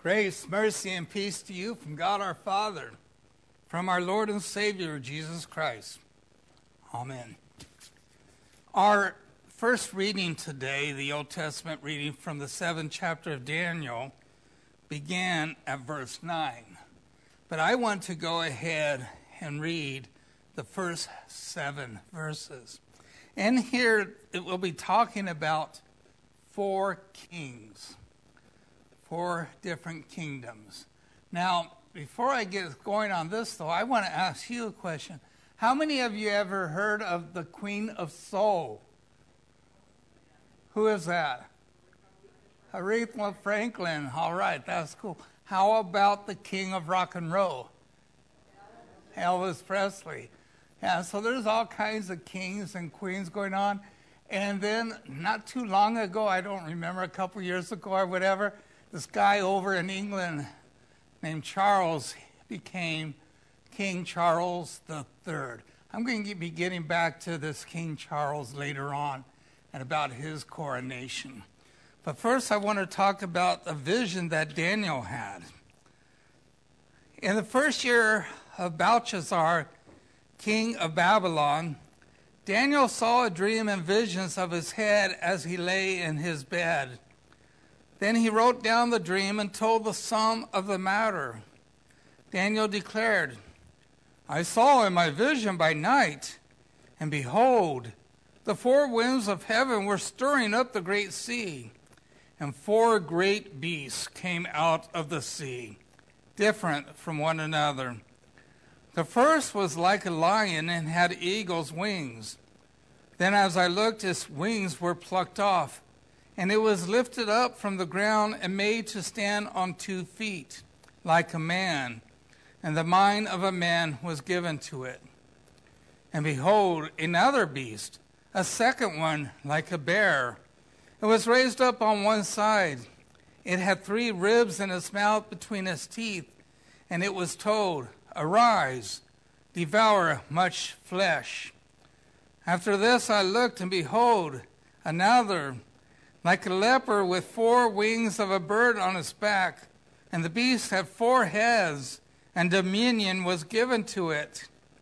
Grace, mercy, and peace to you from God our Father, from our Lord and Savior, Jesus Christ. Amen. Our first reading today, the Old Testament reading from the 7th chapter of Daniel, began at verse 9. But I want to go ahead and read the first 7 verses. And here it will be talking about 4 kings. 4 different kingdoms. Now, before I get going on this, though, I want to ask you a question. How many of you ever heard of the Queen of Soul? Who is that? Aretha Franklin. All right, that's cool. How about the King of Rock and Roll? Elvis Presley. Yeah, so there's all kinds of kings and queens going on. And then not too long ago, I don't remember, a couple years ago or whatever, this guy over in England named Charles became King Charles III. I'm going to be getting back to this King Charles later on and about his coronation. But first I want to talk about a vision that Daniel had. In the first year of Belshazzar, king of Babylon, Daniel saw a dream and visions of his head as he lay in his bed. Then he wrote down the dream and told the sum of the matter. Daniel declared, I saw in my vision by night, and behold, the 4 winds of heaven were stirring up the great sea, and 4 great beasts came out of the sea, different from one another. The first was like a lion and had eagle's wings. Then as I looked, its wings were plucked off, and it was lifted up from the ground and made to stand on 2 feet, like a man, and the mind of a man was given to it. And behold, another beast, a second one, like a bear. It was raised up on one side. It had 3 ribs in its mouth between its teeth, and it was told, Arise, devour much flesh. After this I looked, and behold, another, like a leopard with 4 wings of a bird on its back, and the beast had 4 heads, and dominion was given to it.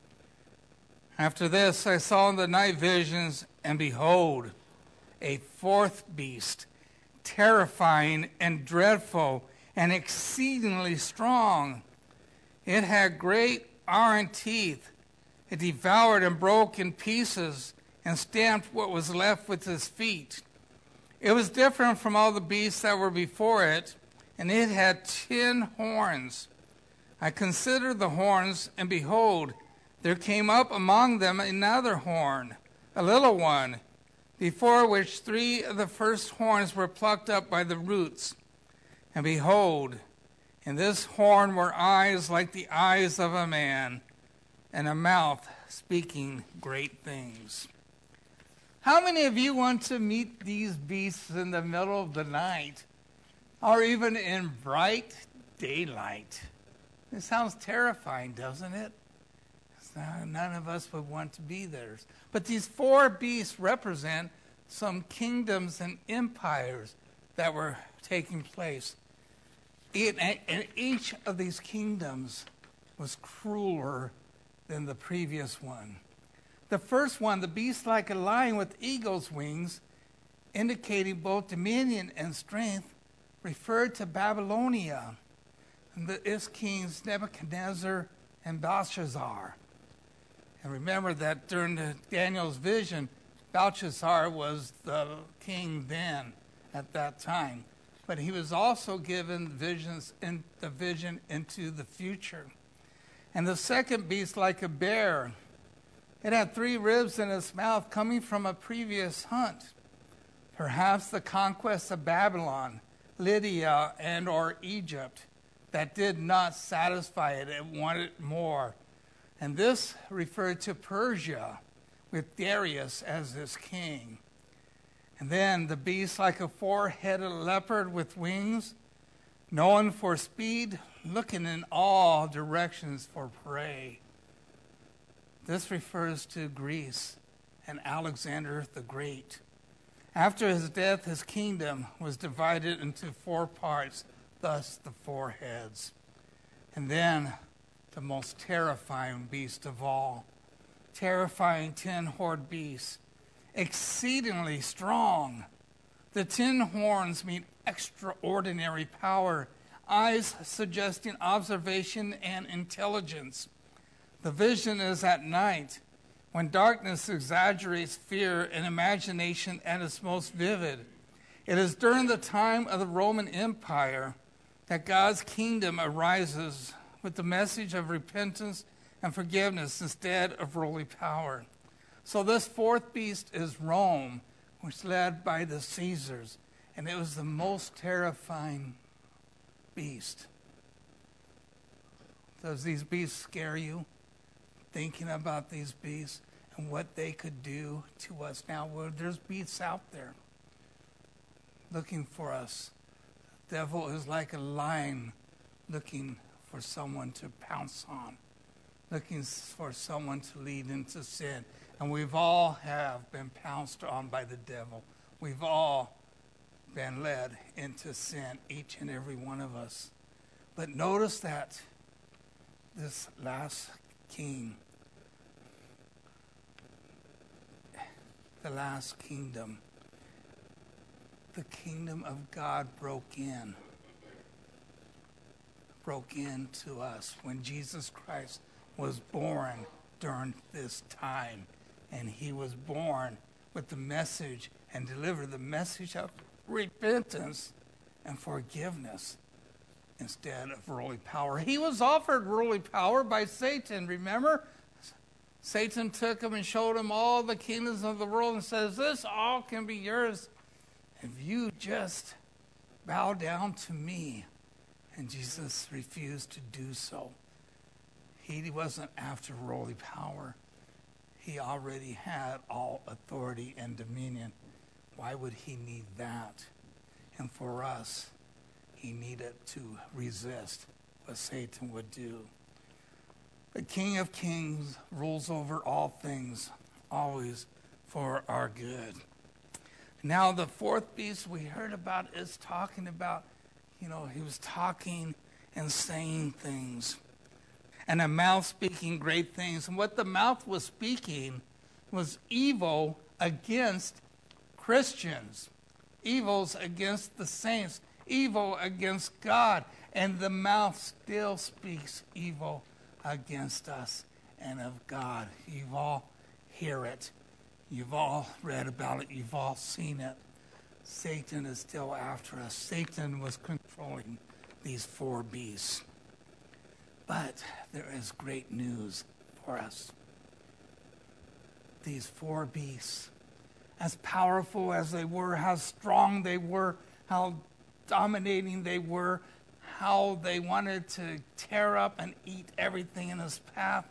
After this I saw in the night visions, and behold, a 4th beast, terrifying and dreadful and exceedingly strong. It had great iron teeth. It devoured and broke in pieces and stamped what was left with its feet. It was different from all the beasts that were before it, and it had 10 horns. I considered the horns, and behold, there came up among them another horn, a little one, before which 3 of the first horns were plucked up by the roots. And behold, in this horn were eyes like the eyes of a man, and a mouth speaking great things. How many of you want to meet these beasts in the middle of the night, or even in bright daylight? It sounds terrifying, doesn't it? None of us would want to be there. But these 4 beasts represent some kingdoms and empires that were taking place. And each of these kingdoms was crueler than the previous one. The first one, the beast like a lion with eagle's wings, indicating both dominion and strength, referred to Babylonia and its kings Nebuchadnezzar and Belshazzar. And remember that during Daniel's vision, Belshazzar was the king then at that time. But he was also given the vision into the future. And the second beast like a bear. It had 3 ribs in its mouth coming from a previous hunt. Perhaps the conquest of Babylon, Lydia, and or Egypt that did not satisfy it. It wanted more. And this referred to Persia with Darius as its king. And then the beast like a 4-headed leopard with wings, known for speed, looking in all directions for prey. This refers to Greece and Alexander the Great. After his death, his kingdom was divided into 4 parts, thus the four heads. And then the most terrifying beast of all, terrifying 10-horned beast, exceedingly strong. The 10 horns mean extraordinary power, eyes suggesting observation and intelligence. The vision is at night, when darkness exaggerates fear and imagination at its most vivid. It is during the time of the Roman Empire that God's kingdom arises with the message of repentance and forgiveness instead of worldly power. So this fourth beast is Rome, which is led by the Caesars, and it was the most terrifying beast. Does these beasts scare you? Thinking about these beasts and what they could do to us now. Well, there's beasts out there looking for us. The devil is like a lion looking for someone to pounce on, looking for someone to lead into sin. And we've all have been pounced on by the devil. We've all been led into sin, each and every one of us. But notice that this last king, the last kingdom, the kingdom of God broke into us when Jesus Christ was born during this time. And he was born with the message and delivered the message of repentance and forgiveness instead of worldly power. He was offered worldly power by Satan, remember? Satan took him and showed him all the kingdoms of the world and says, this all can be yours if you just bow down to me. And Jesus refused to do so. He wasn't after worldly power. He already had all authority and dominion. Why would he need that? And for us, he needed to resist what Satan would do. The King of Kings rules over all things, always for our good. Now the fourth beast we heard about is talking about, he was talking and saying things. And a mouth speaking great things. And what the mouth was speaking was evil against Christians. Evils against the saints. Evil against God. And the mouth still speaks evil against us and of God. You've all heard it. You've all read about it. You've all seen it. Satan is still after us. Satan was controlling these four beasts. But there is great news for us. These four beasts, as powerful as they were, how strong they were, how dominating they were, how they wanted to tear up and eat everything in his path,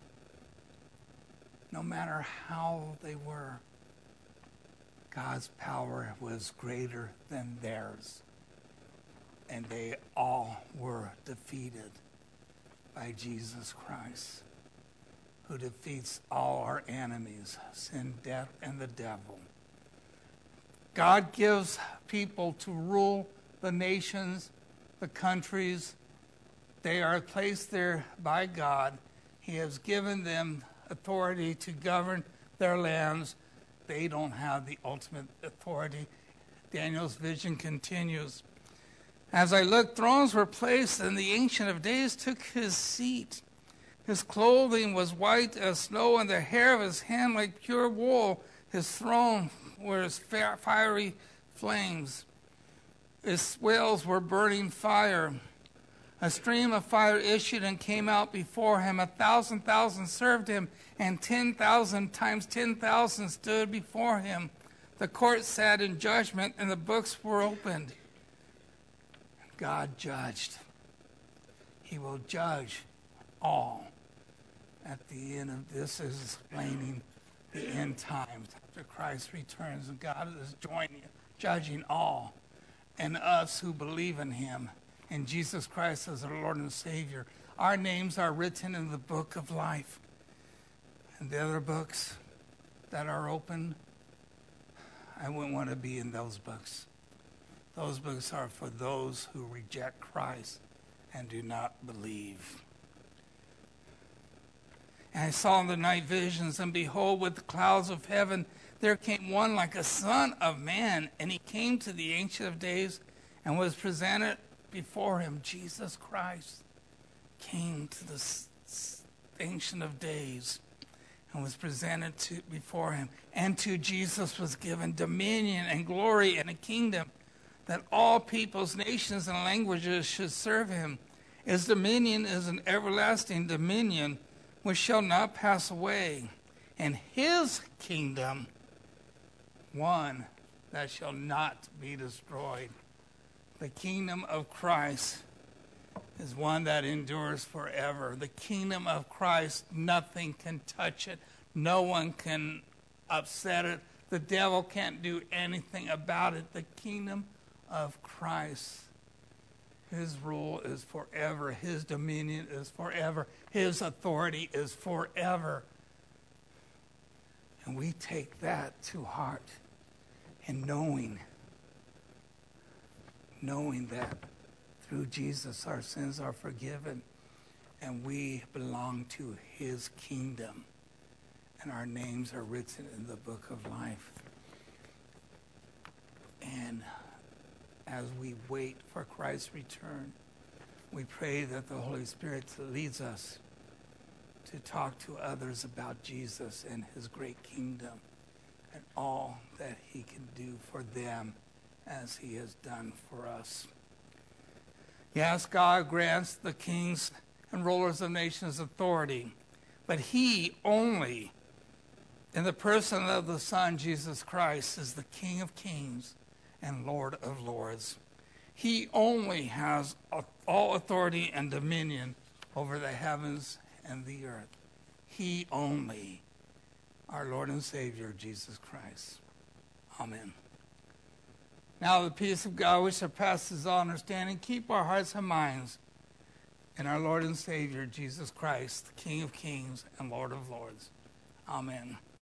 no matter how they were, God's power was greater than theirs. And they all were defeated by Jesus Christ, who defeats all our enemies, sin, death, and the devil. God gives people to rule the nations, the countries. They are placed there by God. He has given them authority to govern their lands. They don't have the ultimate authority. Daniel's vision continues. As I looked, thrones were placed, and the Ancient of Days took his seat. His clothing was white as snow, and the hair of his head like pure wool. His throne was fiery flames. His wheels were burning fire. A stream of fire issued and came out before him. 1,000,000 served him, and 10,000 times 10,000 stood before him. The court sat in judgment, and the books were opened. God judged. He will judge all. At the end of this is explaining the end times. After Christ returns, and God is judging all. And us who believe in him, and Jesus Christ as our Lord and Savior, our names are written in the book of life. And the other books that are open, I wouldn't want to be in those books. Those books are for those who reject Christ and do not believe. And I saw in the night visions, and behold, with the clouds of heaven, there came one like a son of man, and he came to the Ancient of Days and was presented before him. Jesus Christ came to the Ancient of Days and was presented before him. And to Jesus was given dominion and glory and a kingdom, that all peoples, nations, and languages should serve him. His dominion is an everlasting dominion which shall not pass away, and his kingdom one that shall not be destroyed. The kingdom of Christ is one that endures forever. The kingdom of Christ, nothing can touch it. No one can upset it. The devil can't do anything about it. The kingdom of Christ, his rule is forever. His dominion is forever. His authority is forever. And we take that to heart. And knowing that through Jesus our sins are forgiven and we belong to his kingdom and our names are written in the book of life. And as we wait for Christ's return, we pray that the Holy Spirit leads us to talk to others about Jesus and his great kingdom and all that he can do for them as he has done for us. Yes, God grants the kings and rulers of nations authority, but he only, in the person of the Son, Jesus Christ, is the King of kings and Lord of lords. He only has all authority and dominion over the heavens and the earth. He only, our Lord and Savior, Jesus Christ. Amen. Now the peace of God, which surpasses all understanding, keep our hearts and minds in our Lord and Savior, Jesus Christ, King of kings and Lord of lords. Amen.